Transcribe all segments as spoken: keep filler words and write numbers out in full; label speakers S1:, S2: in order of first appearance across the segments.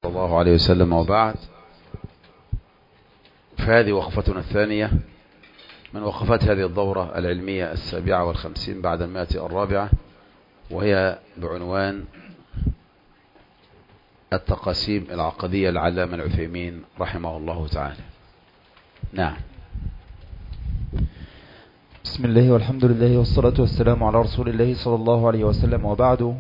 S1: صلى الله عليه وسلم. وبعد، فهذه وقفتنا الثانية من وقفات هذه الدورة العلمية السابعة والخمسين بعد المائة الرابعة، وهي بعنوان التقاسيم العقدية للعلامة العثيمين رحمه الله تعالى. نعم.
S2: بسم الله والحمد لله والصلاة والسلام على رسول الله صلى الله عليه وسلم. وبعد،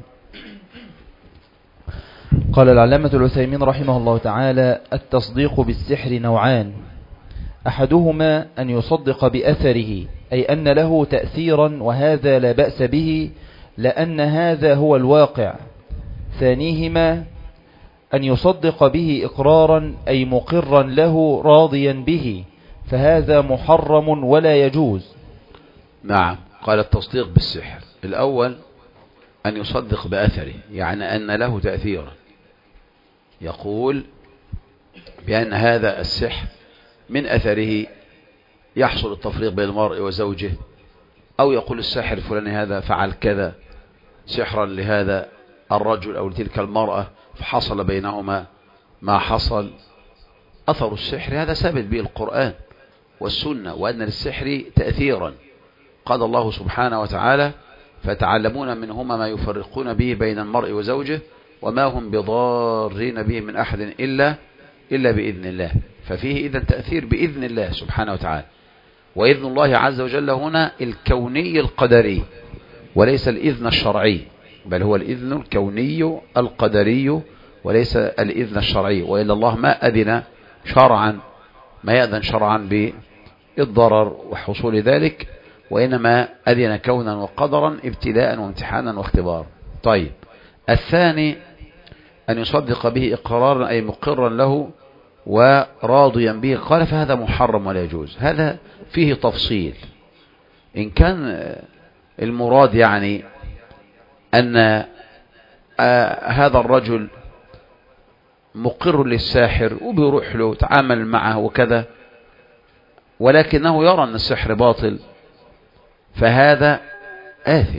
S2: قال العلامة العثيمين رحمه الله تعالى: التصديق بالسحر نوعان، أحدهما أن يصدق بأثره، أي أن له تأثيرا، وهذا لا بأس به لأن هذا هو الواقع. ثانيهما أن يصدق به إقرارا، أي مقرا له راضيا به، فهذا محرم ولا يجوز.
S1: نعم. قال التصديق بالسحر الأول أن يصدق بأثره، يعني أن له تأثيرا، يقول بأن هذا السحر من أثره يحصل التفريق بين المرء وزوجه، أو يقول الساحر الفلاني هذا فعل كذا سحرا لهذا الرجل أو لتلك المرأة فحصل بينهما ما حصل. أثر السحر هذا ثابت به القرآن والسنة، وأن للسحر تأثيرا. قال الله سبحانه وتعالى: فتعلمون منهما ما يفرقون به بين المرء وزوجه وما هم بضارين به من أحد إلا إلا بإذن الله. ففيه إذن تأثير بإذن الله سبحانه وتعالى، وإذن الله عز وجل هنا الكوني القدري وليس الإذن الشرعي، بل هو الإذن الكوني القدري وليس الإذن الشرعي. وإلا الله ما أذن شرعا ما يأذن شرعا بالضرر وحصول ذلك، وإنما أذن كونا وقدرا ابتلاء وامتحانا واختبارا. طيب، الثاني أن يصدق به إقرارا، أي مقرا له وراضيا به. قال فهذا محرم ولا يجوز. هذا فيه تفصيل. إن كان المراد يعني أن هذا الرجل مقر للساحر وبيروح له تعامل معه وكذا، ولكنه يرى أن السحر باطل، فهذا آثم.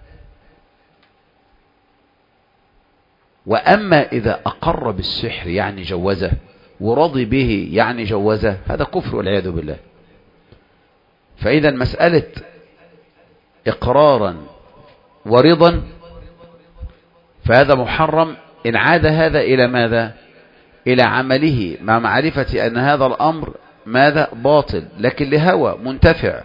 S1: وأما إذا أقر بالسحر يعني جوزه، ورضي به يعني جوزه، هذا كفر والعياذ بالله. فإذا مسألة إقرارا ورضا فهذا محرم إن عاد هذا إلى ماذا؟ إلى عمله مع معرفة أن هذا الأمر ماذا؟ باطل، لكن لهوى منتفع،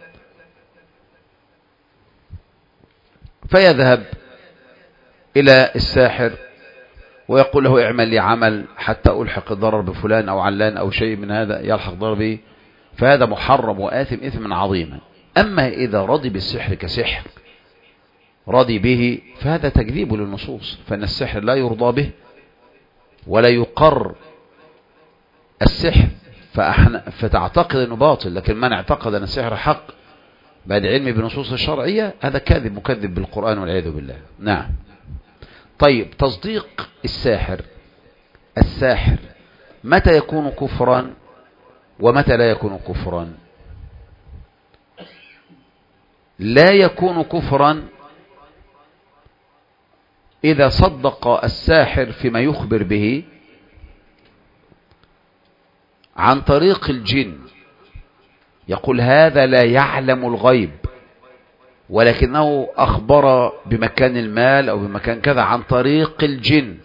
S1: فيذهب إلى الساحر ويقول له اعمل لي عمل حتى ألحق الضرر بفلان أو علان أو شيء من هذا يلحق ضرر به، فهذا محرم وآثم إثما عظيما. أما إذا رضي بالسحر كسحر رضي به، فهذا تكذيب للنصوص، فإن السحر لا يرضى به ولا يقر السحر فتعتقد أنه باطل. لكن من اعتقد أن السحر حق بعد علمي بنصوص الشرعية هذا كاذب مكذب بالقرآن والعياذ بالله. نعم. طيب، تصديق الساحر الساحر متى يكون كفرا ومتى لا يكون كفرا؟ لا يكون كفرا إذا صدق الساحر فيما يخبر به عن طريق الجن، يقول هذا لا يعلم الغيب ولكنه أخبر بمكان المال أو بمكان كذا عن طريق الجن،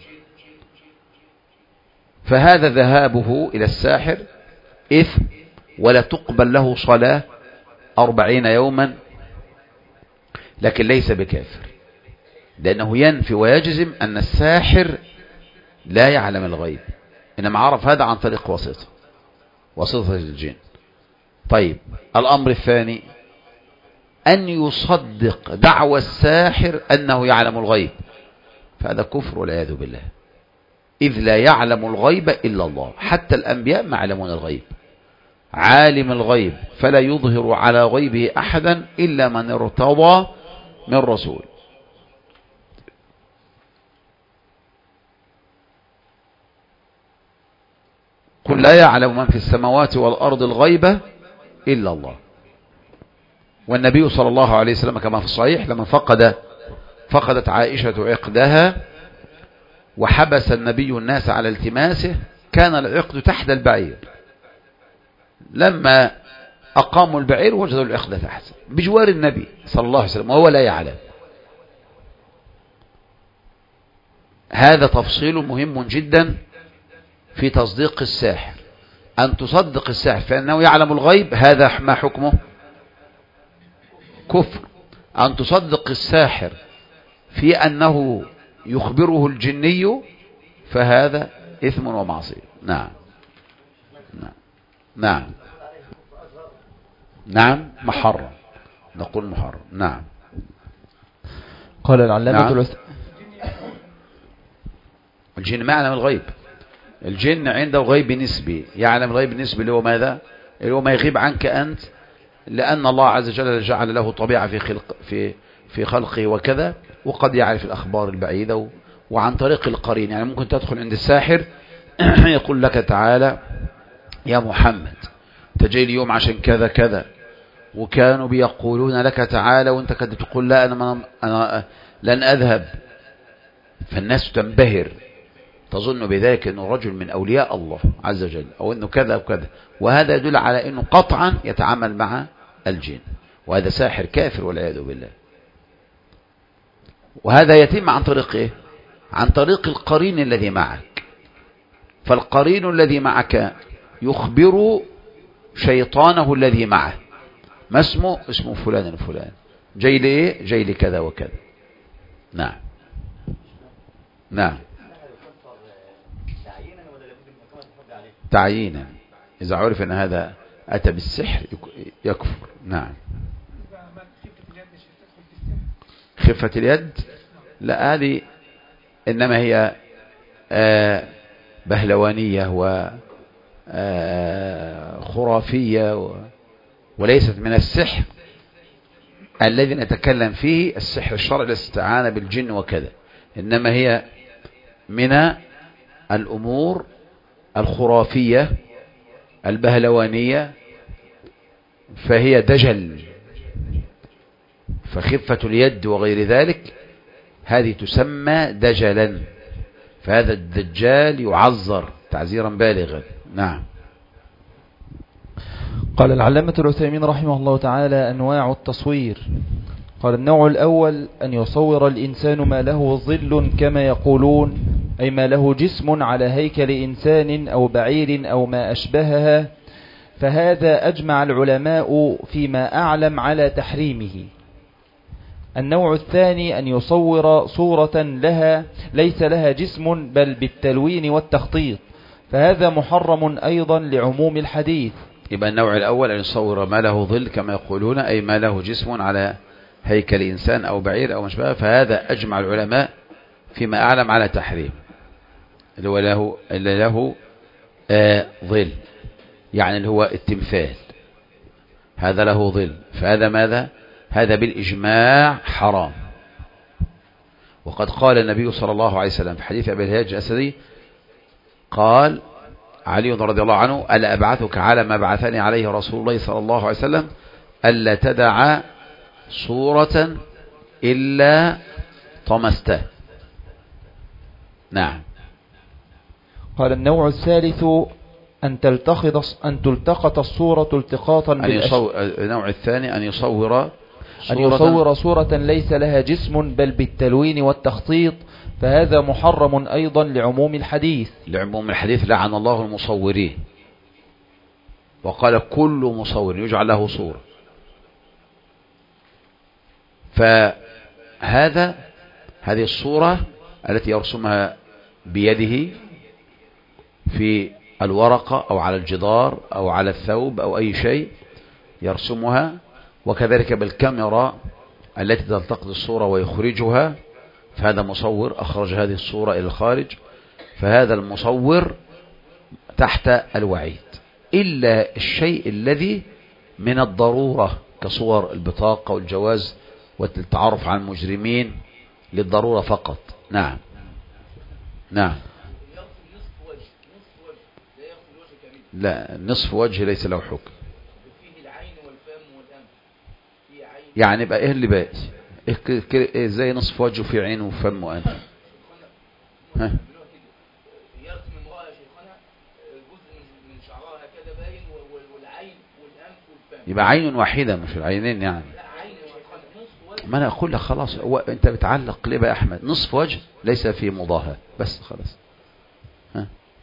S1: فهذا ذهابه إلى الساحر إثم، ولا تقبل له صلاة أربعين يوما، لكن ليس بكافر، لأنه ينفي ويجزم أن الساحر لا يعلم الغيب، إنما عرف هذا عن طريق واسطة واسطة الجن. طيب، الأمر الثاني أن يصدق دعوى الساحر أنه يعلم الغيب، فهذا كفر والعياذ بالله، إذ لا يعلم الغيب إلا الله. حتى الأنبياء ما يعلمون الغيب. عالم الغيب فلا يظهر على غيبه أحدا إلا من ارتضى من رسول. قل لا يعلم من في السماوات والأرض الغيب إلا الله. والنبي صلى الله عليه وسلم كما في الصحيح لما فقد فقدت عائشة عقدها وحبس النبي الناس على التماسه كان العقد تحت البعير. لما أقاموا البعير وجدوا العقد تحت بجوار النبي صلى الله عليه وسلم وهو لا يعلم. هذا تفصيل مهم جدا في تصديق الساحر. أن تصدق الساحر فإنه يعلم الغيب، هذا ما حكمه؟ كفر. أن تصدق الساحر في أنه يخبره الجني فهذا إثم ومعصية. نعم نعم نعم نعم محرم، نقول محرم. نعم.
S2: قال العلامة
S1: نعم.
S2: الوث...
S1: الجن ما يعلم الغيب. الجن عنده غيب نسبي، يعلم الغيب النسبي اللي هو ماذا؟ اللي هو ما يغيب عنك أنت، لأن الله عز وجل جعل له طبيعة في خلق في في خلقه وكذا، وقد يعرف الأخبار البعيدة وعن طريق القرين. يعني ممكن تدخل عند الساحر يقول لك تعالى يا محمد تجي اليوم عشان كذا كذا، وكانوا بيقولون لك تعالى وانت كنت تقول لا أنا, أنا لن أذهب، فالناس تنبهر تظن بذلك أنه رجل من أولياء الله عز وجل أو أنه كذا وكذا، وهذا يدل على أنه قطعا يتعامل مع الجن، وهذا ساحر كافر والعياذ بالله. وهذا يتم عن طريق إيه؟ عن طريق القرين الذي معك. فالقرين الذي معك يخبر شيطانه الذي معه، ما اسمه؟ اسمه فلان الفلان، جاي ليه؟ جاي لكذا وكذا. نعم نعم. تعيينا، إذا عرف أن هذا أتى بالسحر يكفر. نعم. خفة اليد لا، هذه إنما هي بهلوانية وخرافية وليست من السحر الذي نتكلم فيه، السحر الشرعي الاستعانة بالجن وكذا، إنما هي من الأمور الخرافية البهلوانية، فهي دجل. فخفة اليد وغير ذلك هذه تسمى دجلا، فهذا الدجال يعذر تعزيرا بالغا. نعم.
S2: قال العلامة العثيمين رحمه الله تعالى: أنواع التصوير. قال: النوع الأول أن يصور الإنسان ما له ظل كما يقولون، أي ما له جسم على هيكل إنسان أو بعير أو ما أشبهها، فهذا أجمع العلماء فيما أعلم على تحريمه. النوع الثاني أن يصور صورة لها ليس لها جسم بل بالتلوين والتخطيط، فهذا محرم أيضا لعموم الحديث.
S1: يبقى النوع الأول أن يصور ما له ظل كما يقولون، أي ما له جسم على هيكل إنسان أو بعير أو مشبه، فهذا أجمع العلماء فيما أعلم على تحريم. اللي هو له, اللي له آه ظل، يعني اللي هو التمثال، هذا له ظل، فهذا ماذا؟ هذا بالإجماع حرام. وقد قال النبي صلى الله عليه وسلم في حديث أبي الهياج الأسدي، قال علي رضي الله عنه: ألا أبعثك على ما بعثني عليه رسول الله صلى الله عليه وسلم، ألا تدع صورة إلا طمسته. نعم.
S2: قال: النوع الثالث أن تلتقط أن تلتقط الصورة التقاطا
S1: بالأشياء. النوع الثاني أن يصور
S2: أن يصور صورة ليس لها جسم بل بالتلوين والتخطيط، فهذا محرم أيضا لعموم الحديث.
S1: لعموم الحديث لعن الله المصورين، وقال: كل مصور يجعل له صورة. فهذا هذه الصورة التي يرسمها بيده في الورقة أو على الجدار أو على الثوب أو أي شيء يرسمها، وكذلك بالكاميرا التي تلتقط الصورة ويخرجها، فهذا مصور أخرج هذه الصورة إلى الخارج، فهذا المصور تحت الوعيد، إلا الشيء الذي من الضرورة كصور البطاقة والجواز والتعرف على المجرمين للضرورة فقط. نعم نعم. لا، نصف وجه ليس له حكم. يعني بقى ايه اللي باقي؟ إيه زي نصف وجه في عين وفم وأنف؟ ها يبقى عين واحدة مش العينين يعني. ما انا اقول لك خلاص، هو انت بتعلق ليه بقى يا احمد؟ نصف وجه ليس في مضاهاة بس خلاص. ها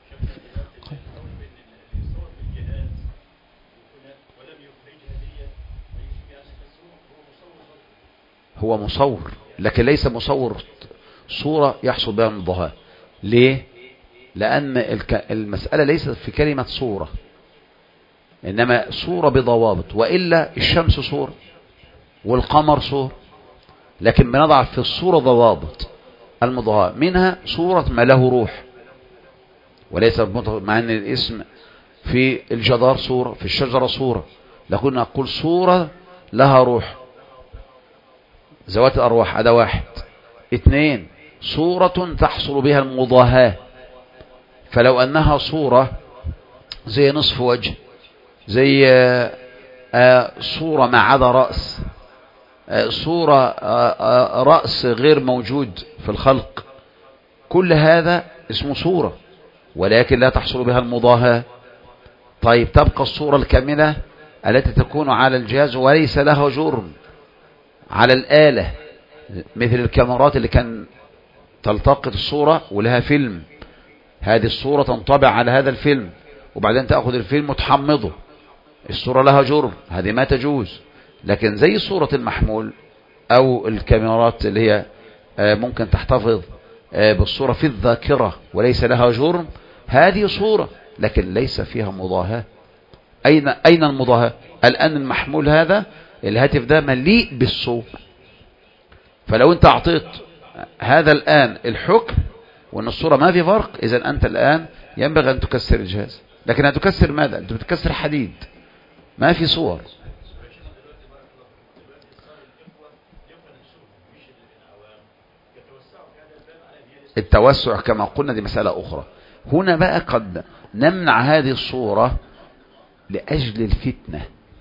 S1: هو مصور لكن ليس مصور صورة يحصل بها المضاهاة. ليه؟ لأن المسألة ليست في كلمة صورة، إنما صورة بضوابط، وإلا الشمس صورة والقمر صورة، لكن بنضع في الصورة ضوابط المضاهاة، منها صورة ما له روح وليس مع أن الاسم في الجدار صورة، في الشجرة صورة، لكن نقول صورة لها روح، ذوات الأرواح. هذا واحد. اثنين، صورة تحصل بها المضاهاة، فلو أنها صورة زي نصف وجه، زي صورة ما عدا رأس، صورة رأس غير موجود في الخلق، كل هذا اسمه صورة ولكن لا تحصل بها المضاهاة. طيب تبقى الصورة الكاملة التي تكون على الجهاز وليس لها جرم، على الآلة، مثل الكاميرات اللي كان تلتقط الصورة ولها فيلم، هذه الصورة تنطبع على هذا الفيلم وبعدين تأخذ الفيلم وتحمضه، الصورة لها جرم، هذه ما تجوز. لكن زي صورة المحمول أو الكاميرات اللي هي ممكن تحتفظ بالصورة في الذاكرة وليس لها جرم، هذه صورة لكن ليس فيها مضاهاة. أين أين المضاهاة؟ الآن المحمول هذا الهاتف ده مليء بالصور، فلو أنت أعطيت هذا الآن الحكم وأن الصورة ما في فرق، إذن أنت الآن ينبغي أن تكسر الجهاز. لكن هتكسر ماذا؟ أنت بتكسر حديد، ما في صور. التوسع كما قلنا دي مسألة أخرى. هنا بقى قد نمنع هذه الصورة لأجل الفتنة،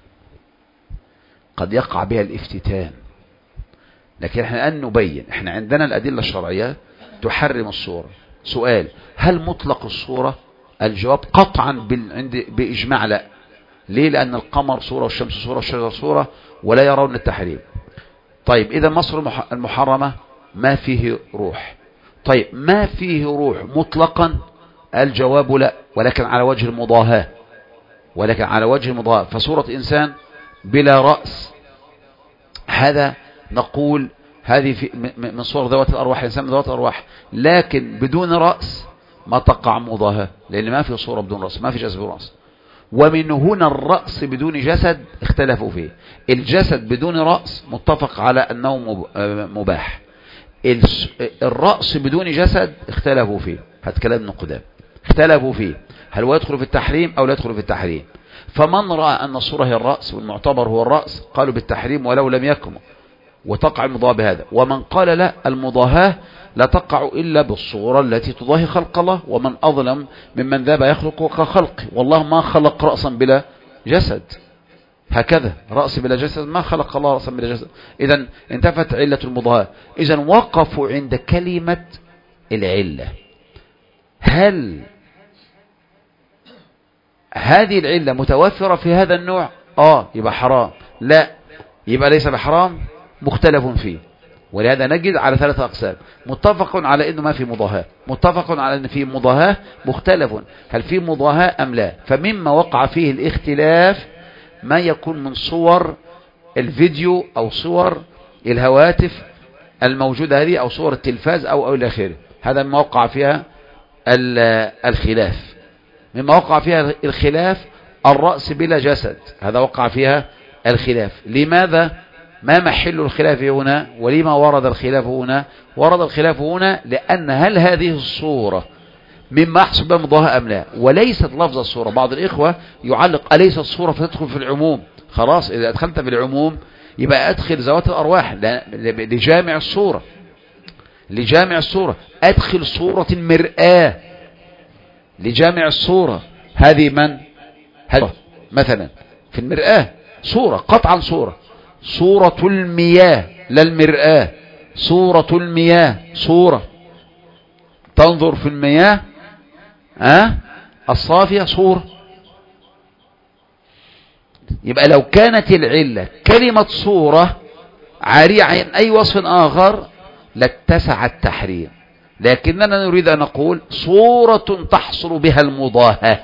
S1: قد يقع بها الافتتان، لكن احنا الآن نبين، احنا عندنا الأدلة الشرعية تحرم الصورة. سؤال: هل مطلق الصورة؟ الجواب قطعا بإجماع لا. ليه؟ لأن القمر صورة والشمس صورة والشجر صورة ولا يرون التحريم. طيب إذا مصر المحرمة ما فيه روح. طيب ما فيه روح مطلقا؟ الجواب لا، ولكن على وجه المضاهاة، ولكن على وجه المضاهاة. فصورة إنسان بلا رأس، هذا نقول هذه في من صور ذوات الأرواح، إنسان من ذوات الأرواح، لكن بدون رأس ما تقع مضاهاة، لأن ما في صورة بدون رأس، ما في جسد بدون رأس. ومن هنا الرأس بدون جسد اختلفوا فيه. الجسد بدون رأس متفق على أنه مباح، الرأس بدون جسد اختلفوا فيه، هذا كلام ابن قدامة، اختلفوا فيه هل هو يدخل في التحريم أو لا يدخل في التحريم. فمن رأى أن الصورة هي الرأس والمعتبر هو الرأس قالوا بالتحريم ولو لم يكن، وتقع المضاهاة بهذا. ومن قال لا، المضاهاة لا تقع إلا بالصورة التي تضاهي خلق الله، ومن أظلم ممن ذاب يخلق كخلقه، والله ما خلق رأسا بلا جسد، هكذا رأس بلا جسد، ما خلق الله رأسا بلا جسد. إذن انتفت علة المضاهاة. إذن وقفوا عند كلمة العلة. هل هذه العلة متوفرة في هذا النوع؟ آه يبقى حرام، لا يبقى ليس بحرام، مختلف فيه. ولهذا نجد على ثلاثة أقسام: متفق على أنه ما في مضاهاة، متفق على أن في مضاهاة، مختلف هل في مضاهاة أم لا. فمما وقع فيه الاختلاف ما يكون من صور الفيديو أو صور الهواتف الموجودة هذه أو صور التلفاز أو أو إلى آخره، هذا ما وقع فيها الخلاف. مما وقع فيها الخلاف الرأس بلا جسد، هذا وقع فيها الخلاف. لماذا؟ ما محل الخلاف هنا ولما ورد الخلاف هنا؟ ورد الخلاف هنا لأن هل هذه الصورة مما يحصل بها مضاهاة أم لا، وليست لفظ الصورة. بعض الإخوة يعلق أليست الصورة فتدخل في العموم. خلاص، إذا أدخلت في العموم يبقى أدخل ذوات الأرواح لجامع الصورة، لجامع الصورة. أدخل صورة مرآة لجامع الصورة، هذه من؟ هذه مثلا في المرآة صورة، قطعا صورة، صورة المياه لا المرآة، صورة المياه صورة، تنظر في المياه، أه؟ الصافية صورة. يبقى لو كانت العلة كلمة صورة عارية عن أي وصف آخر لاتسع التحريم، لكننا نريد أن نقول صورة تحصل بها المضاهاة،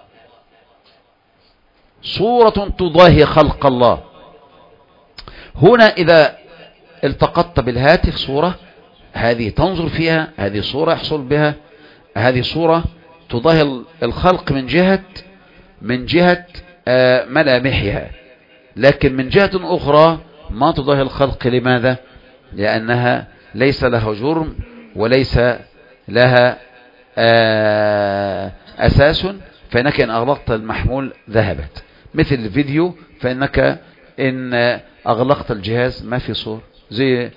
S1: صورة تضاهي خلق الله. هنا إذا التقطت بالهاتف صورة، هذه تنظر فيها، هذه صورة يحصل بها، هذه صورة تضاهي الخلق من جهة من جهة ملامحها، لكن من جهة أخرى ما تضاهي الخلق. لماذا؟ لأنها ليس لها جرم وليس لها أساس، فإنك إن أغلقت المحمول ذهبت. مثل الفيديو، فإنك إن أغلقت الجهاز ما في صور، زي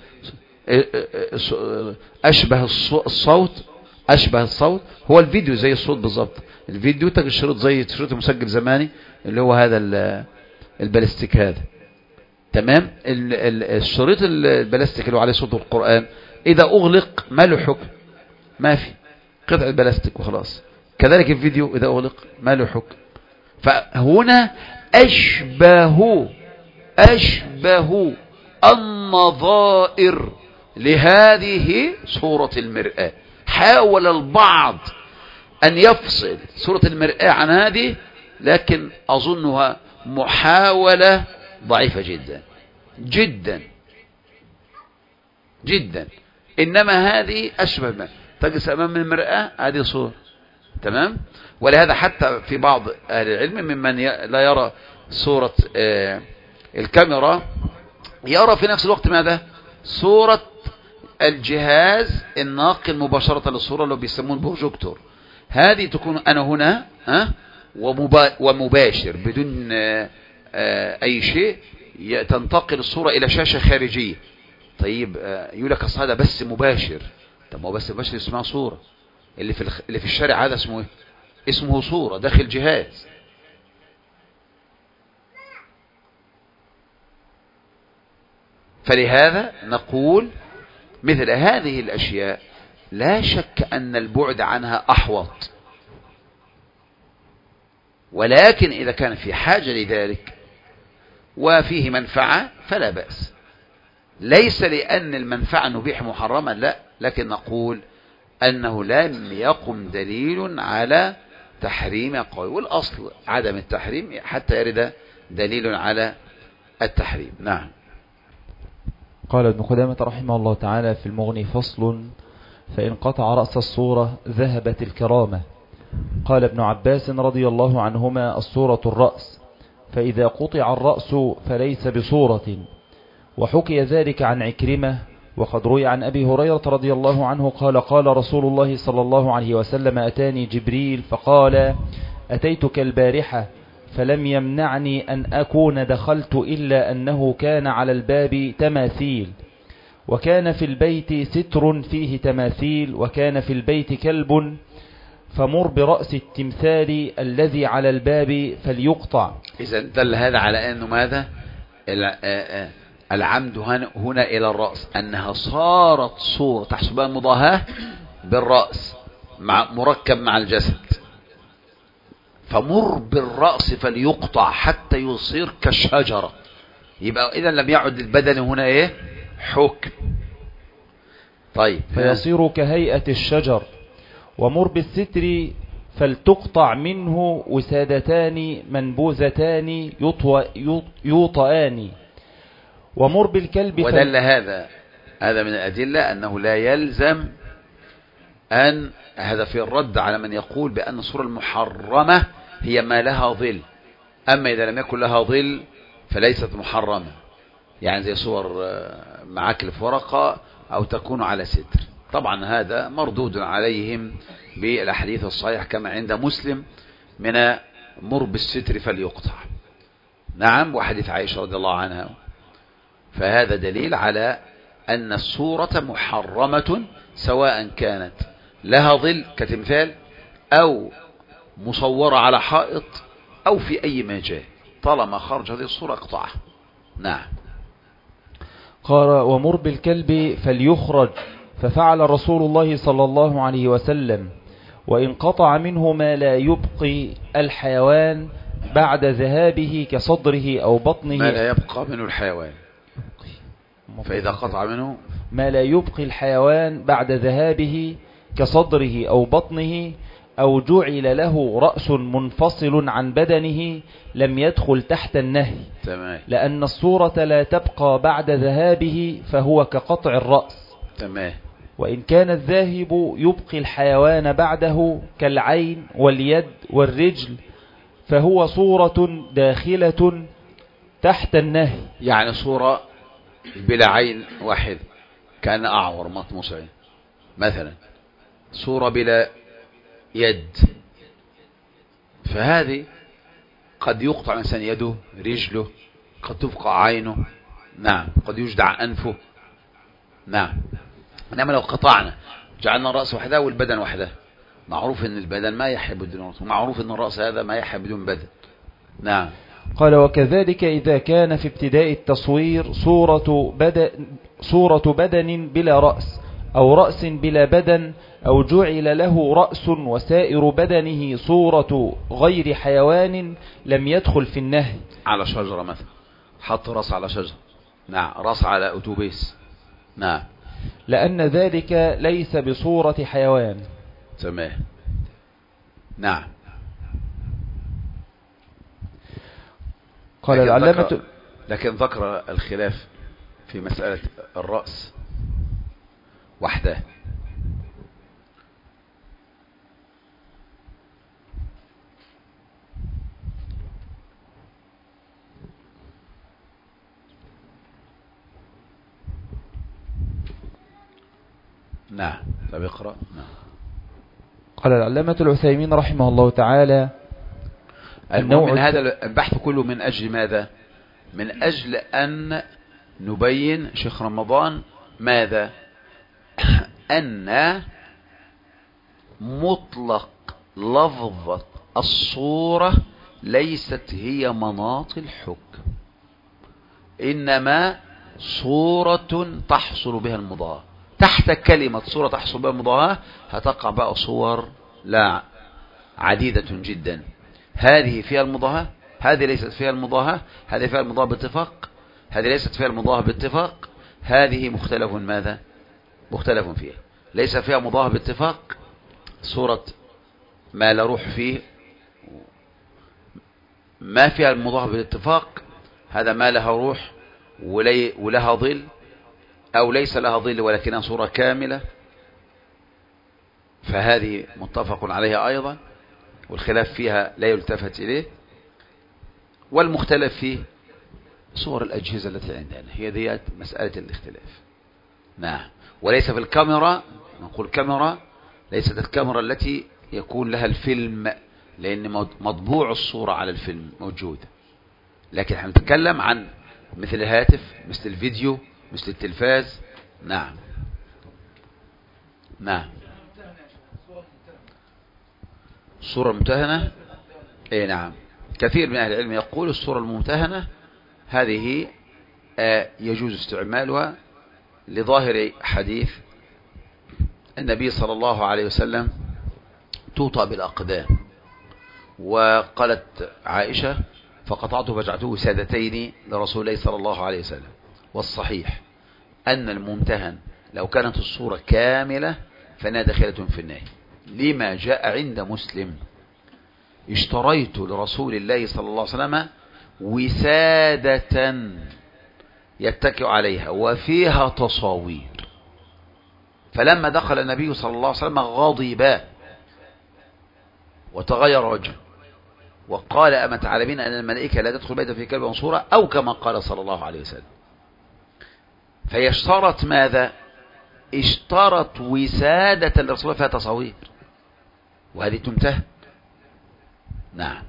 S1: أشبه الصوت أشبه الصوت هو الفيديو زي الصوت بالضبط. الفيديو تجد شريط زي شريط مسجل زماني اللي هو هذا البلاستيك هذا، تمام. الشريط البلاستيك اللي هو عليه صوت القرآن إذا أغلق ما له حكم، ما في، قطعة بلاستيك وخلاص. كذلك الفيديو إذا أغلق ما له حكم. فهنا أشبه أشبه النظائر لهذه صورة المرآة. حاول البعض أن يفصل صورة المرآة عن هذه، لكن أظنها محاولة ضعيفة جدا جدا جدا. إنما هذه أشبه ما تجلس أمام المرآة، هذه صورة، تمام. ولهذا حتى في بعض أهل العلم ممن لا يرى صورة الكاميرا يرى في نفس الوقت ماذا؟ صورة الجهاز الناقل مباشرة للصورة اللي بيسمون بروجيكتور. هذه تكون أنا هنا ها ومباشر بدون أي شيء، تنتقل الصورة إلى شاشة خارجية. طيب يقول لك أصل هذا بس مباشر. طب ما هو بس مباشر اسمها صورة. اللي في اللي في الشارع هذا اسمه ايه؟ اسمه صورة داخل جهاز. فلهذا نقول مثل هذه الأشياء لا شك أن البعد عنها أحوط، ولكن إذا كان في حاجة لذلك وفيه منفعة فلا بأس. ليس لأن المنفعة نبيح محرما، لا، لكن نقول أنه لم يقم دليل على تحريم قوي، والأصل عدم التحريم حتى يرد دليل على التحريم. نعم.
S2: قال ابن قدامة رحمه الله تعالى في المغني: فصل: فإن قطع رأس الصورة ذهبت الكرامة. قال ابن عباس رضي الله عنهما: الصورة الرأس، فإذا قطع الرأس فليس بصورة. وحكي ذلك عن عكرمة. وقد روي عن أبي هريرة رضي الله عنه قال: قال رسول الله صلى الله عليه وسلم: أتاني جبريل فقال: أتيتك البارحة فلم يمنعني أن أكون دخلت إلا أنه كان على الباب تماثيل، وكان في البيت ستر فيه تماثيل، وكان في البيت كلب، فمر برأس التمثال الذي على الباب فليقطع.
S1: إذا دل هذا على أنه ماذا؟ العمد هنا إلى الرأس، أنها صارت صورة تحسبها المضاهاة بالرأس مع مركب مع الجسد. فمر بالرأس فليقطع حتى يصير كالشجرة. يبقى إذا لم يعد البدن هنا إيه؟ حكم. طيب،
S2: فيصير كهيئة الشجر. ومر بالستر فلتقطع منه وسادتان منبوذتان يوطئان. ومر بالكلب.
S1: ودل هذا هذا من الأدلة أنه لا يلزم أن هذا في الرد على من يقول بأن الصورة المحرمة هي ما لها ظل، أما إذا لم يكن لها ظل فليست محرمة، يعني زي صور معاكل ورقة أو تكون على ستر. طبعا هذا مردود عليهم بالأحاديث الصحيح كما عند مسلم من مر بالستر فليقطع. نعم، وحديث عائشة رضي الله عنها. فهذا دليل على أن الصورة محرمة سواء كانت لها ظل كتمثال أو مصورة على حائط أو في أي مجال، طالما خرج هذه الصورة اقطعها. نعم.
S2: قال: ومر بالكلب فليخرج، ففعل رسول الله صلى الله عليه وسلم. وإن قطع منه ما لا يبقي الحيوان بعد ذهابه كصدره أو بطنه
S1: ما لا يبقى منه الحيوان، فإذا قطع منه
S2: ما لا يبقي الحيوان بعد ذهابه كصدره أو بطنه أو جعل له رأس منفصل عن بدنه لم يدخل تحت النهي.
S1: تمام.
S2: لأن الصورة لا تبقى بعد ذهابه فهو كقطع الرأس.
S1: تمام.
S2: وإن كان الذاهب يبقي الحيوان بعده كالعين واليد والرجل فهو صورة داخلة تحت النهي.
S1: يعني صورة بلا عين واحد كان أعور مطموس عين مثلا، صورة بلا يد، فهذه قد يقطع الإنسان يده رجله، قد تبقى عينه، نعم، قد يجدع أنفه، نعم. إنما لو قطعنا جعلنا الرأس وحده والبدن وحده، معروف أن البدن ما يحيا بدون رأس، ومعروف أن الرأس هذا ما يحيا بدون بدن، نعم.
S2: قال وكذلك إذا كان في ابتداء التصوير صورة بدن, صورة بدن بلا رأس أو رأس بلا بدن أو جعل له رأس وسائر بدنه صورة غير حيوان لم يدخل في النهي.
S1: على شجرة مثلا، حط رأس على شجرة، نعم، رأس على أتوبيس، نعم،
S2: لأن ذلك ليس بصورة حيوان.
S1: تمام، نعم.
S2: قال
S1: لكن
S2: العلامة
S1: ذكر لكن ذكر الخلاف في مسألة الرأس وحده. نعم، طب اقرأ. نعم.
S2: قال العلامة العثيمين رحمه الله تعالى
S1: المهم من هذا البحث كله من أجل ماذا؟ من أجل أن نبين شيخ رمضان ماذا؟ أن مطلق لفظة الصورة ليست هي مناط الحكم، إنما صورة تحصل بها المضاهاة. تحت كلمة صورة تحصل بها المضاهاة هتقع بقى صور لا عديدة جدا، هذه فيها المضاهاة، هذه ليست فيها المضاهاة، هذه فيها المضاهاة باتفاق، هذه ليست فيها المضاهاة باتفاق، هذه مختلف ماذا؟ مختلف فيها. ليس فيها مضاهاة باتفاق صورة ما لا روح فيه، ما فيها المضاهاة بالاتفاق هذا ما لها روح ولي ولها ظل، أو ليس لها ظل ولكنها صورة كاملة، فهذه متفق عليها أيضا، والخلاف فيها لا يلتفت إليه. والمختلف فيه صور الأجهزة التي عندنا، هي ديت مسألة الاختلاف، نعم. وليس في الكاميرا، نقول كاميرا ليست الكاميرا التي يكون لها الفيلم، لأن مطبوع الصورة على الفيلم موجود، لكن احنا نتكلم عن مثل الهاتف، مثل الفيديو، مثل التلفاز، نعم، نعم. الصورة الممتهنة، اي نعم، كثير من أهل العلم يقول الصورة الممتهنة هذه آه يجوز استعمالها لظاهر حديث النبي صلى الله عليه وسلم توطأ بالأقدام، وقالت عائشة فقطعته فجعلته سادتين لرسول الله صلى الله عليه وسلم. والصحيح أن الممتهن لو كانت الصورة كاملة فإنها داخلة في النهي، لما جاء عند مسلم اشتريت لرسول الله صلى الله عليه وسلم وسادة يتكئ عليها وفيها تصاوير، فلما دخل النبي صلى الله عليه وسلم غضب وتغير وجهه وقال أما تعلمين أن الملائكة لا تدخل بيتا في كلب وصورة، أو كما قال صلى الله عليه وسلم. فهي اشترط ماذا؟ اشترط وسادة لرسول الله فيها تصاوير، وهذه تمتهن، نعم.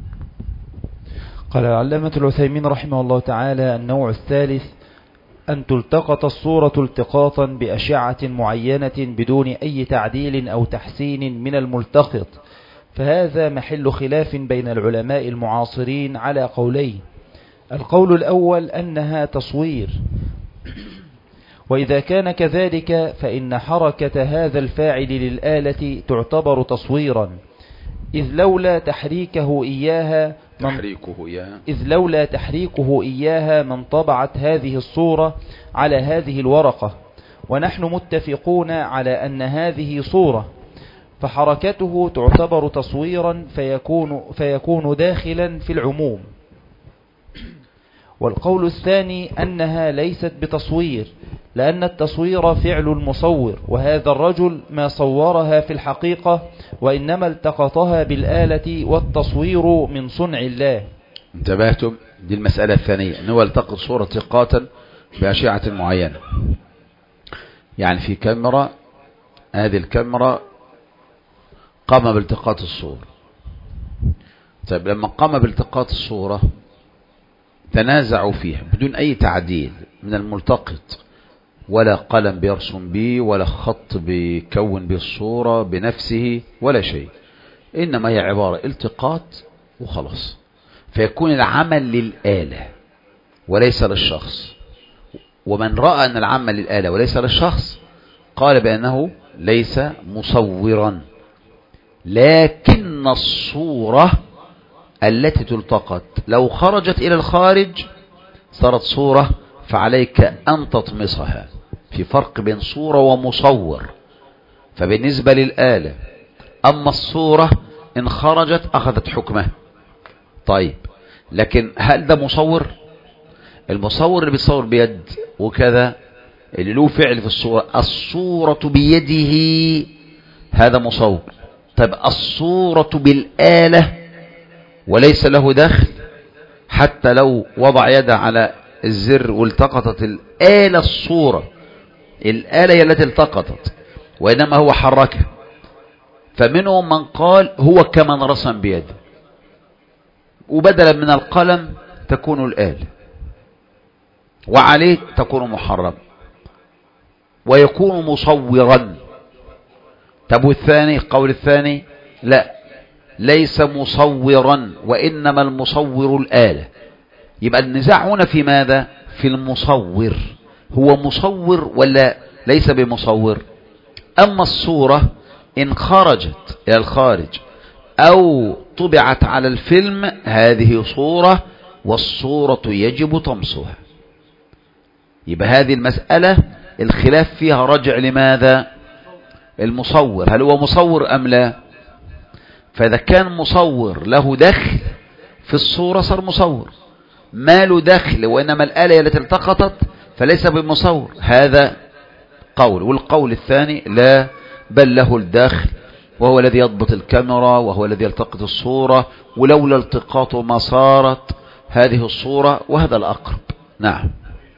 S2: قال العلامة العثيمين رحمه الله تعالى النوع الثالث أن تلتقط الصورة التقاطا بأشعة معينة بدون أي تعديل أو تحسين من الملتقط، فهذا محل خلاف بين العلماء المعاصرين على قولين. القول الأول أنها تصوير، وإذا كان كذلك فإن حركة هذا الفاعل للآلة تعتبر تصويرا، إذ لولا تحريكه إياها من
S1: تحريكه إياها
S2: إذ لولا تحريكه إياها من طبعت هذه الصورة على هذه الورقة، ونحن متفقون على أن هذه صورة، فحركته تعتبر تصويرا فيكون, فيكون داخلا في العموم. والقول الثاني أنها ليست بتصوير، لأن التصوير فعل المصور، وهذا الرجل ما صورها في الحقيقة، وإنما التقطها بالآلة، والتصوير من صنع الله.
S1: انتبهتم؟ دي المسألة الثانية، أنه التقط صورة القاتل بأشعة معينة. يعني في كاميرا، هذه الكاميرا قام بالتقاط الصورة. طيب لما قام بالتقاط الصورة تنازعوا فيها بدون أي تعديل من الملتقط، ولا قلم بيرسم به، ولا خط بيكون به الصورة بنفسه، ولا شيء، إنما هي عبارة التقاط وخلاص. فيكون العمل للآلة وليس للشخص. ومن رأى أن العمل للآلة وليس للشخص قال بأنه ليس مصورا. لكن الصورة التي تلتقط لو خرجت إلى الخارج صارت صورة، فعليك أن تطمسها. في فرق بين صورة ومصور. فبالنسبة للآلة أما الصورة إن خرجت أخذت حكمه. طيب لكن هل ده مصور؟ المصور اللي بيصور بيد وكذا، اللي له فعل في الصورة، الصورة بيده، هذا مصور. طيب الصورة بالآلة وليس له دخل، حتى لو وضع يده على الزر والتقطت الآلة الصورة، الآلة هي التي التقطت، وإنما هو حركها. فمنهم من قال هو كمن رسم بيده، وبدلا من القلم تكون الآلة، وعليه تكون محرم ويكون مصورا. طب والثاني، قول الثاني لا، ليس مصورا، وإنما المصور الآلة. يبقى النزاع هنا في ماذا؟ في المصور، هو مصور ولا ليس بمصور؟ أما الصورة إن خرجت إلى الخارج أو طبعت على الفيلم هذه صورة، والصورة يجب طمسها. يبقى هذه المسألة الخلاف فيها رجع لماذا؟ المصور، هل هو مصور أم لا؟ فإذا كان مصور له دخل في الصورة صار مصور، ما له دخل وإنما الآلة التي التقطت فليس بمصور. هذا قول. والقول الثاني لا، بل له الدخل، وهو الذي يضبط الكاميرا، وهو الذي يلتقط الصورة، ولولا التقاطه ما صارت هذه الصورة، وهذا الأقرب. نعم.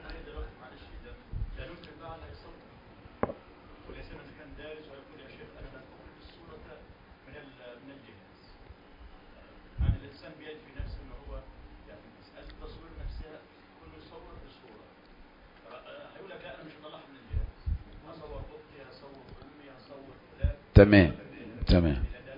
S1: تمام تمام.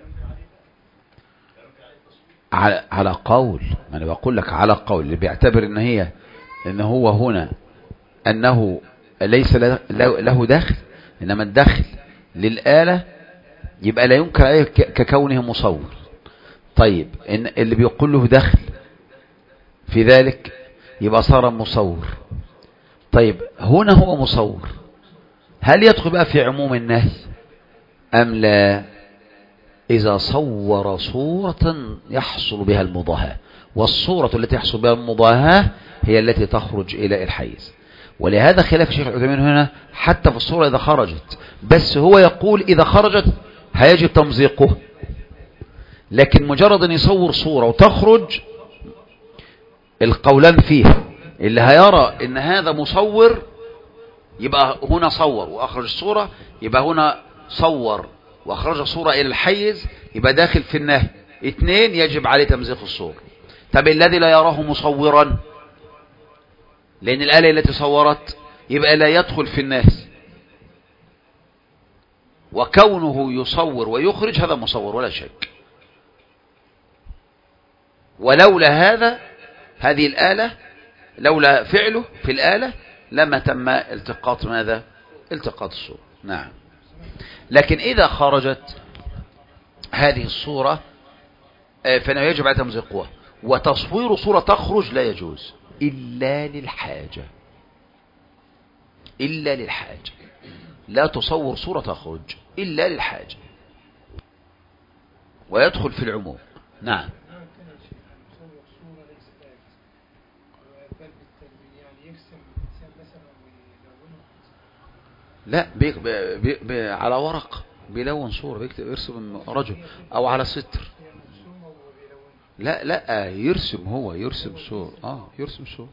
S1: على على قول، انا بقول لك على قول اللي بيعتبر ان هي ان هو هنا انه ليس له دخل انما الدخل للآلة، يبقى لا ينكر عليه ككونه مصور. طيب ان اللي بيقول له دخل في ذلك يبقى صار مصور. طيب هنا هو مصور، هل يدخل بقى في عموم النهي أم لا؟ إذا صور صورة يحصل بها المضاهاة، والصورة التي يحصل بها المضاهاة هي التي تخرج إلى الحيز. ولهذا خلاف الشيخ العثيمين هنا حتى في الصورة إذا خرجت، بس هو يقول إذا خرجت هيجب تمزيقه. لكن مجرد أن يصور صورة وتخرج، القولان فيه، اللي هيرى إن هذا مصور يبقى هنا صور وأخرج الصورة، يبقى هنا صور وأخرج صورة إلى الحيز، يبقى داخل في النهي. اثنين، يجب عليه تمزيق الصورة. طب الذي لا يراه مصورا، لأن الآلة التي صورت يبقى لا يدخل في النهي، وكونه يصور ويخرج هذا مصور ولا شك. ولولا هذا، هذه الآلة، لولا فعله في الآلة لما تم التقاط ماذا؟ التقاط الصورة. نعم. لكن إذا خرجت هذه الصورة فإنه يجب على تمزيقها، وتصوير صورة تخرج لا يجوز إلا للحاجة، إلا للحاجة. لا تصور صورة تخرج إلا للحاجة، ويدخل في العموم. نعم. لا بي بي بي على ورق بيلون صورة، بيكتب يرسم رجل أو على ستر. لا لا يرسم، هو يرسم صورة. اه يرسم صورة.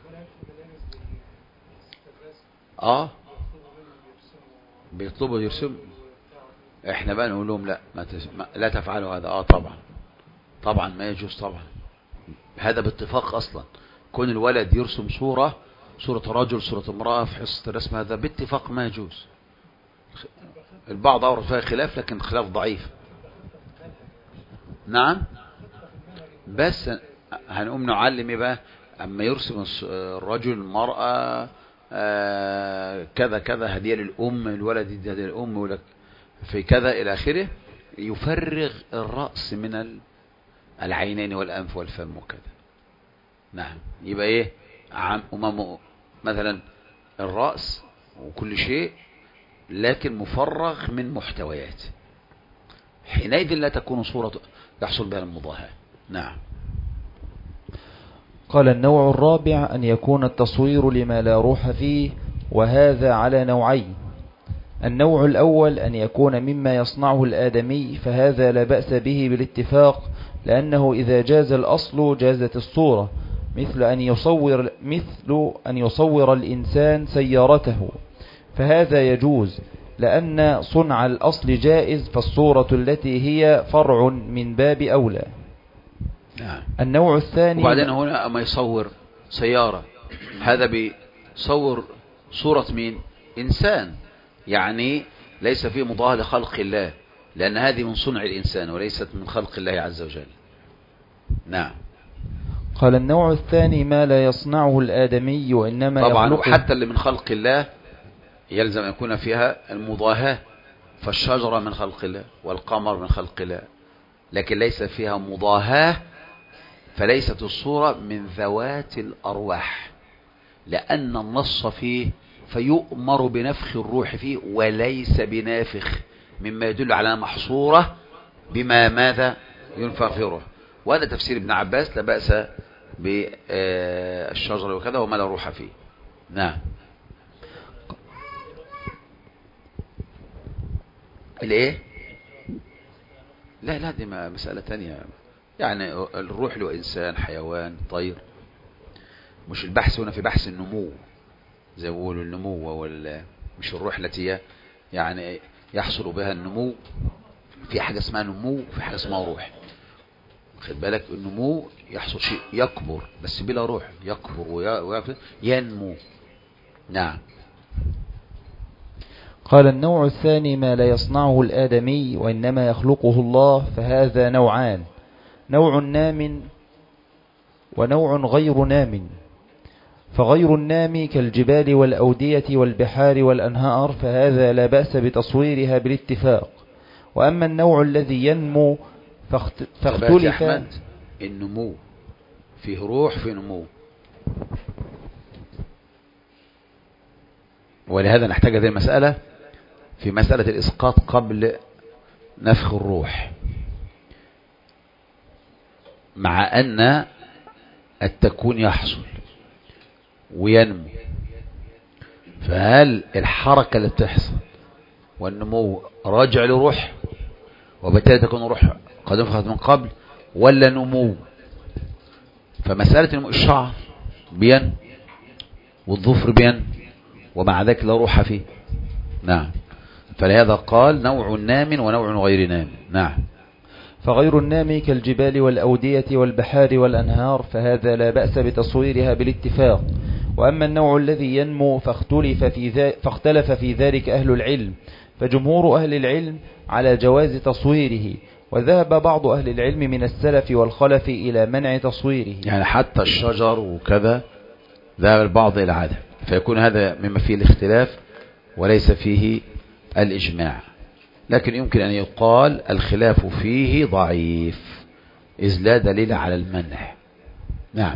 S1: اه بيطلبوا يرسم. احنا بقى نقول لهم لا ما تس... ما... لا تفعلوا هذا. اه طبعا طبعا ما يجوز طبعا. هذا باتفاق اصلا، كون الولد يرسم صورة صورة رجل صورة امرأة في حصة الرسم، هذا باتفاق ما يجوز. البعض أورد فيها خلاف لكن خلاف ضعيف. نعم. بس هنقوم نعلم ايه بقى؟ اما يرسم الرجل المرأة آه كذا كذا هدية للأم، الولد يدي هدية للأم ولك في كذا إلى آخره، يفرغ الرأس من العينين والأنف والفم وكذا. نعم. يبقى ايه؟ عم أمام مثلا الرأس وكل شيء، لكن مفرغ من محتويات، حينئذ لا تكون صورة يحصل بها المضاهاة. نعم.
S2: قال النوع الرابع أن يكون التصوير لما لا روح فيه، وهذا على نوعين. النوع الأول أن يكون مما يصنعه الآدمي، فهذا لا بأس به بالاتفاق، لأنه إذا جاز الأصل جازت الصورة، مثل أن يصور مثل أن يصور الإنسان سيارته، فهذا يجوز لأن صنع الأصل جائز، فالصورة التي هي فرع من باب أولى.
S1: نعم.
S2: النوع الثاني.
S1: وبعدين هنا أما يصور سيارة، هذا بيصور صورة مين؟ إنسان، يعني ليس فيه مضاهاة لخلق الله، لأن هذه من صنع الإنسان وليست من خلق الله عز وجل. نعم.
S2: قال النوع الثاني ما لا يصنعه الآدمي وإنما
S1: طبعا
S2: يخلقه.
S1: وحتى اللي من خلق الله يلزم أن يكون فيها المضاهاة، فالشجرة من خلق الله والقمر من خلق الله، لكن ليس فيها مضاهاة، فليست الصورة من ذوات الأرواح، لأن النص فيه فيؤمر بنفخ الروح فيه وليس بنافخ، مما يدل على محصورة بما ماذا ينفخ فيه الروح. وهذا تفسير ابن عباس لا بأس بالشجرة وكذا وما لا روح فيه. نعم. الايه؟ لا لا دي مسألة تانية، يعني الروح له إنسان حيوان طير، مش البحث هنا في بحث النمو زي ما بيقولوا، النمو وال مش الروح التي يعني يحصل بها النمو. في حاجة اسمها نمو وفي حاجة اسمها روح. خد بالك، النمو يحصل شيء يكبر بس بلا روح، يكبر وينمو. نعم.
S2: قال النوع الثاني ما لا يصنعه الآدمي وإنما يخلقه الله، فهذا نوعان: نوع نام ونوع غير نام. فغير النام كالجبال والأودية والبحار والأنهار، فهذا لا بأس بتصويرها بالاتفاق. وأما النوع الذي ينمو فاخت... فاختلف.
S1: النمو فيه روح في نمو، ولهذا نحتاج هذه المسألة في مسألة الإسقاط قبل نفخ الروح، مع أن التكوين يحصل وينمو، فهل الحركة اللي بتحصل والنمو راجع لروح وبالتالي تكون روح قد انفخت من قبل، ولا نمو؟ فمسألة نمو الشعر بين والظفر بين ومع ذلك لا روح فيه. نعم. فلهذا قال نوع نام ونوع غير نام. نعم.
S2: فغير النام كالجبال والأودية والبحار والأنهار، فهذا لا بأس بتصويرها بالاتفاق. وأما النوع الذي ينمو فاختلف في, ذا فاختلف في ذلك أهل العلم، فجمهور أهل العلم على جواز تصويره، وذهب بعض أهل العلم من السلف والخلف إلى منع تصويره.
S1: يعني حتى الشجر وكذا ذهب البعض إلى عدم. فيكون هذا مما فيه الاختلاف وليس فيه الإجماع. لكن يمكن أن يقال الخلاف فيه ضعيف إذ لا دليل على المنع. نعم.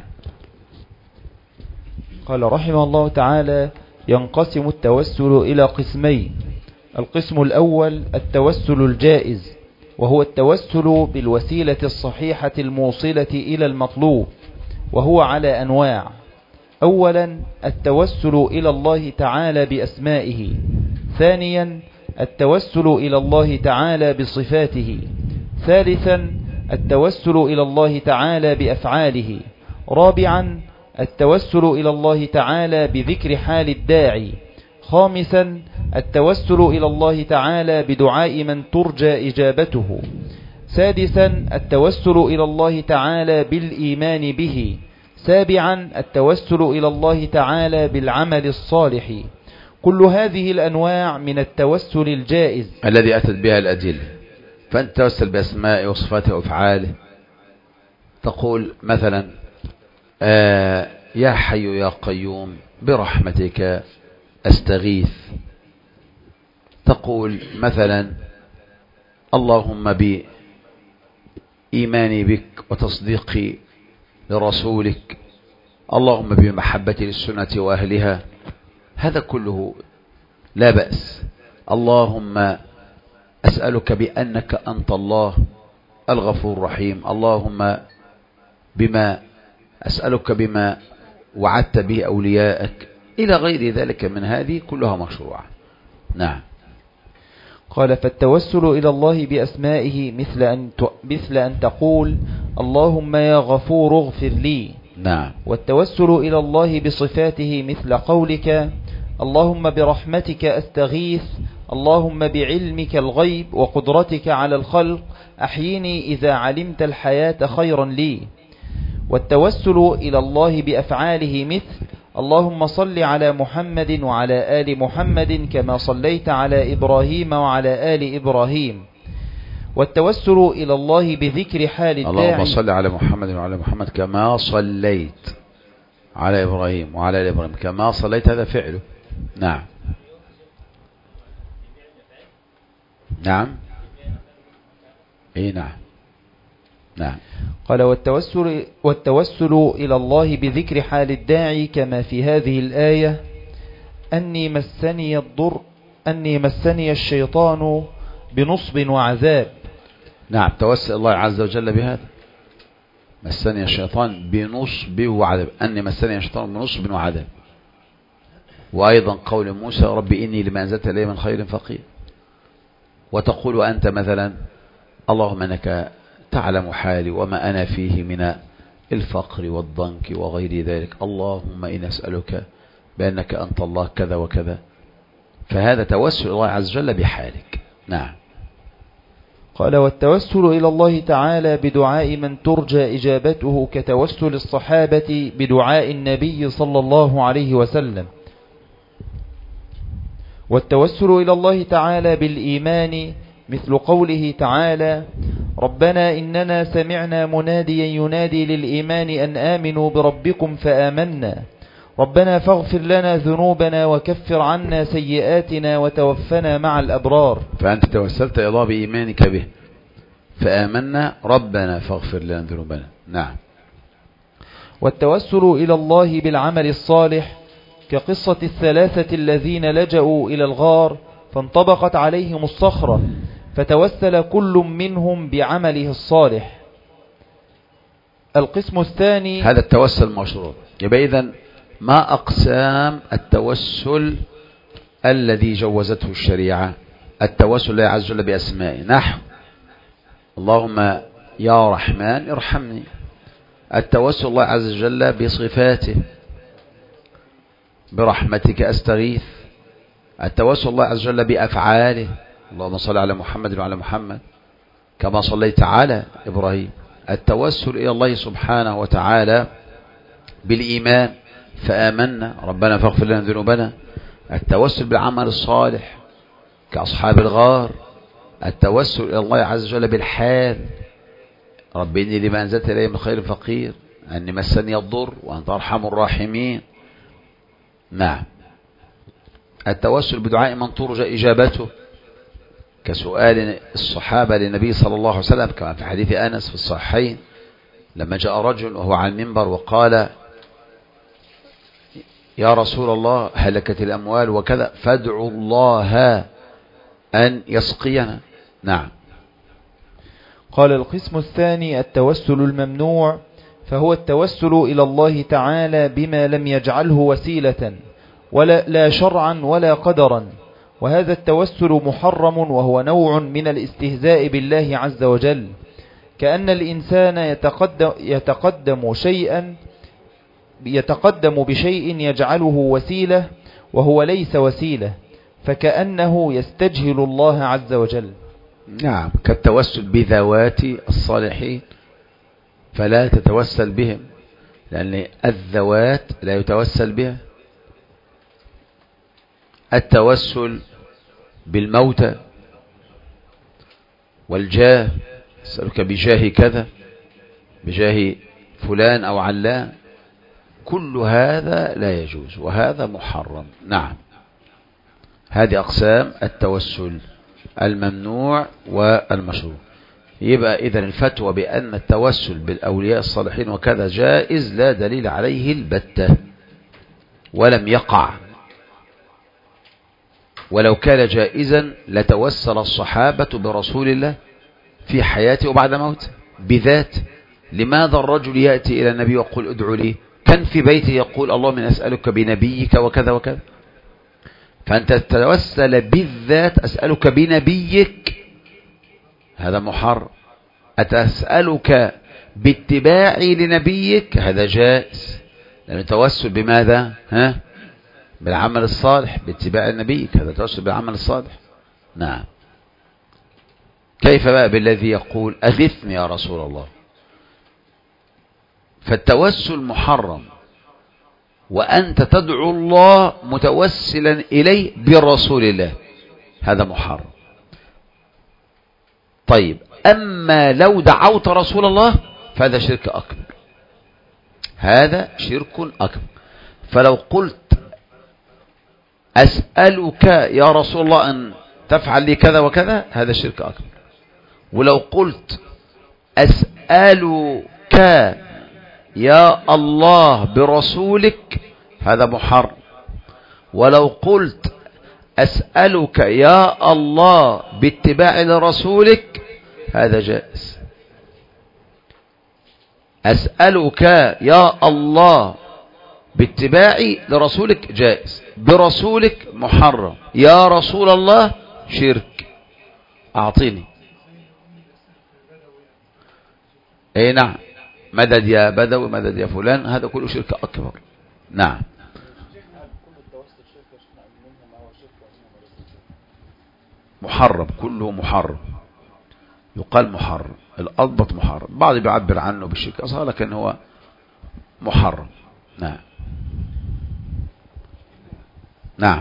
S2: قال رحمه الله تعالى: ينقسم التوسل إلى قسمين. القسم الأول التوسل الجائز، وهو التوسل بالوسيلة الصحيحة الموصلة إلى المطلوب، وهو على أنواع. أولا التوسل إلى الله تعالى بأسمائه. ثانيا التوسل إلى الله تعالى بصفاته. ثالثا التوسل إلى الله تعالى بأفعاله. رابعا التوسل إلى الله تعالى بذكر حال الداعي. خامسا التوسل إلى الله تعالى بدعاء من ترجى إجابته. سادسا التوسل إلى الله تعالى بالإيمان به. سابعا التوسل إلى الله تعالى بالعمل الصالح. كل هذه الأنواع من التوسل الجائز
S1: الذي أتت بها الأدلة. فأنت توسل بأسمائه وصفاته وأفعاله. تقول مثلا آه يا حي يا قيوم برحمتك أستغيث. تقول مثلا اللهم بإيماني بك وتصديقي لرسولك اللهم بمحبتي للسنة وأهلها. هذا كله لا بأس. اللهم أسألك بأنك أنت الله الغفور الرحيم. اللهم بما أسألك بما وعدت به أولياءك إلى غير ذلك من هذه كلها مشروعة. نعم.
S2: قال: فالتوسل إلى الله بأسمائه مثل أن مثل أن تقول اللهم يا غفور اغفر لي.
S1: نعم.
S2: والتوسل إلى الله بصفاته مثل قولك اللهم برحمتك أستغيث، اللهم بعلمك الغيب وقدرتك على الخلق أحيني إذا علمت الحياة خيرا لي. والتوسل إلى الله بأفعاله مثل اللهم صل على محمد وعلى آل محمد كما صليت على إبراهيم وعلى آل إبراهيم. والتوسل إلى الله بذكر حال الداعي.
S1: اللهم صل على محمد وعلى محمد كما صليت على إبراهيم وعلى آل إبراهيم. كما صليت هذا فعله. نعم. نعم. اي نعم. نعم.
S2: قال: والتوسل, والتوسل إلى الله بذكر حال الداعي كما في هذه الآية أني مسني الضر أني مسني الشيطان بنصب وعذاب.
S1: نعم. توسل الله عز وجل بهذا. مسني الشيطان بنصب وعذاب. أني مسني الشيطان بنصب وعذاب. وأيضا قول موسى ربي إني لما أنزلت إلي من خير فقير. وتقول أنت مثلا اللهم أنك تعلم حالي وما أنا فيه من الفقر والضنك وغير ذلك. اللهم إني أسألك بأنك أنت الله كذا وكذا. فهذا توسل الله عز وجل بحالك. نعم.
S2: قال: والتوسل إلى الله تعالى بدعاء من ترجى إجابته كتوسل الصحابة بدعاء النبي صلى الله عليه وسلم. والتوسل إلى الله تعالى بالإيمان مثل قوله تعالى ربنا إننا سمعنا مناديا ينادي للإيمان أن آمنوا بربكم فآمنا ربنا فاغفر لنا ذنوبنا وكفر عنا سيئاتنا وتوفنا مع الأبرار.
S1: فأنت توسلت إلى الله بإيمانك به فآمنا ربنا فاغفر لنا ذنوبنا. نعم.
S2: والتوسل إلى الله بالعمل الصالح كقصة الثلاثة الذين لجأوا إلى الغار فانطبقت عليهم الصخرة فتوسل كل منهم بعمله الصالح. القسم الثاني
S1: هذا التوسل مشروط. يبقى إذن ما أقسام التوسل الذي جوزته الشريعة؟ التوسل الله عز وجل بأسمائه نحو اللهم يا رحمن ارحمني. التوسل الله عز وجل بصفاته برحمتك أستغيث. التوسل الله عز وجل بأفعاله اللهم صل على محمد وعلى محمد كما صليت على إبراهيم. التوسل إلى الله سبحانه وتعالى بالإيمان فآمنا ربنا فاغفر لنا ذنوبنا. التوسل بالعمل الصالح كأصحاب الغار. التوسل إلى الله عز وجل بالحال رب إني لما أنزلت إلي من خير فقير أني مسني الضر وأنت أرحم الراحمين. نعم. التوسل بدعاء من ترجى إجابته كسؤال الصحابة للنبي صلى الله عليه وسلم كما في حديث أنس في الصحيحين لما جاء رجل وهو على المنبر وقال يا رسول الله هلكت الأموال وكذا فادعوا الله أن يسقينا. نعم.
S2: قال القسم الثاني التوسل الممنوع، فهو التوسل إلى الله تعالى بما لم يجعله وسيلة ولا لا شرعا ولا قدرا، وهذا التوسل محرم وهو نوع من الاستهزاء بالله عز وجل، كأن الإنسان يتقدم, يتقدم شيئا يتقدم بشيء يجعله وسيلة وهو ليس وسيلة، فكأنه يستجهل الله عز وجل.
S1: نعم، كالتوسل بذوات الصالحين فلا تتوسل بهم، لأن الذوات لا يتوسل بها. التوسل بالموتى والجاه، أسألك بجاه كذا بجاه فلان أو علان، كل هذا لا يجوز وهذا محرم. نعم. هذه أقسام التوسل الممنوع والمشروع. يبقى إذن الفتوى بأن التوسل بالأولياء الصالحين وكذا جائز لا دليل عليه البتة ولم يقع، ولو كان جائزا لتوسل الصحابة برسول الله في حياته وبعد موته بذات. لماذا الرجل يأتي إلى النبي ويقول ادعوا لي؟ كان في بيته يقول اللهم إني أسألك بنبيك وكذا وكذا، فأنت تتوسل بالذات أسألك بنبيك هذا محرم. أتسألك باتباعي لنبيك هذا جائز، لأن التوسل بماذا؟ ها؟ بالعمل الصالح، باتباع نبيك، هذا التوسل بالعمل الصالح. نعم. كيف بقى بالذي يقول أغثني يا رسول الله؟ فالتوسل محرم وأنت تدعو الله متوسلا إليه برسول الله، هذا محرم. طيب، أما لو دعوت رسول الله فهذا شرك أكبر، هذا شرك أكبر. فلو قلت أسألك يا رسول الله أن تفعل لي كذا وكذا هذا شرك أكبر. ولو قلت أسألك يا الله برسولك هذا محرم. ولو قلت أسألك يا الله باتباع لرسولك هذا جائز. أسألك يا الله باتباعي لرسولك جائز، برسولك محرم، يا رسول الله شرك. أعطيني. اي نعم، مدد يا بدوي، مدد يا فلان، هذا كله شرك أكبر. نعم. محرم، كله محرم، يقال محرم، الأضبط محرم، بعض بيعبر عنه بالشرك أصلا لكن هو محرم. نعم. نعم.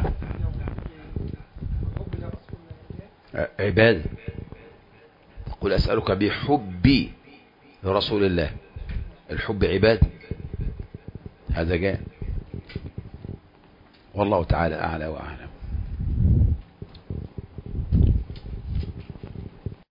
S1: عبادة، تقول أسألك بحبي لرسول الله، الحب عبادة، هذا جاء. والله تعالى أعلى وأعلى.